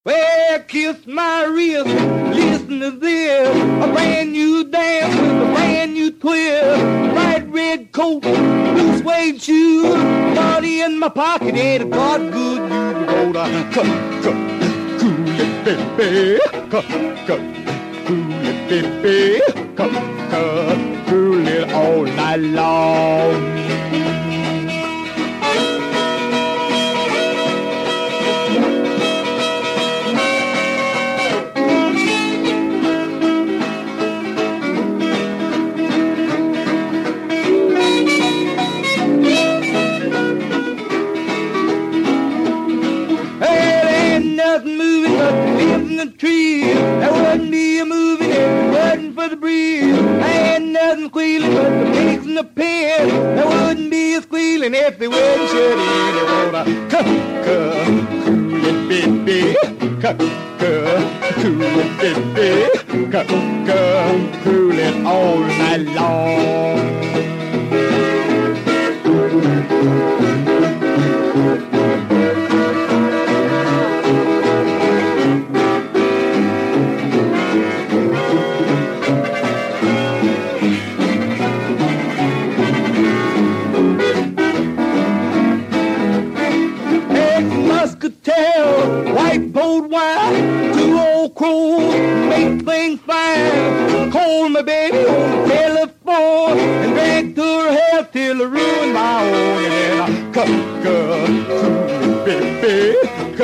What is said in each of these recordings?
Well, kiss my wrist, listen to this, a brand new dance with a brand new twist, bright red coat, blue suede shoes, money in my pocket, ain't it got good news to go to cool it, baby, cool it, baby, cool it all night long. Moving but the leaves in the trees. There wouldn't be a moving if it wasn't for the breeze. There ain't nothing squealing but the pigs in the pen. There wouldn't be a squealing if they wouldn't shut in. They wanna cool it, baby, cool it, baby, cool it all night long. White boat wine, two old crows, make things fine. Call me baby on the telephone and drag to her hair till I ruin my own. And I cool it, baby,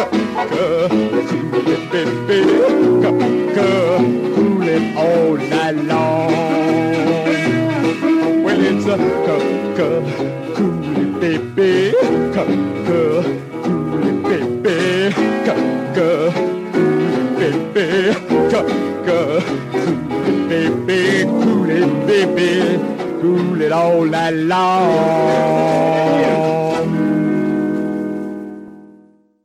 cool it, baby, cool it all night long. Well, it's a cool it, baby, cool it, baby, cool it, baby, cool it all night long.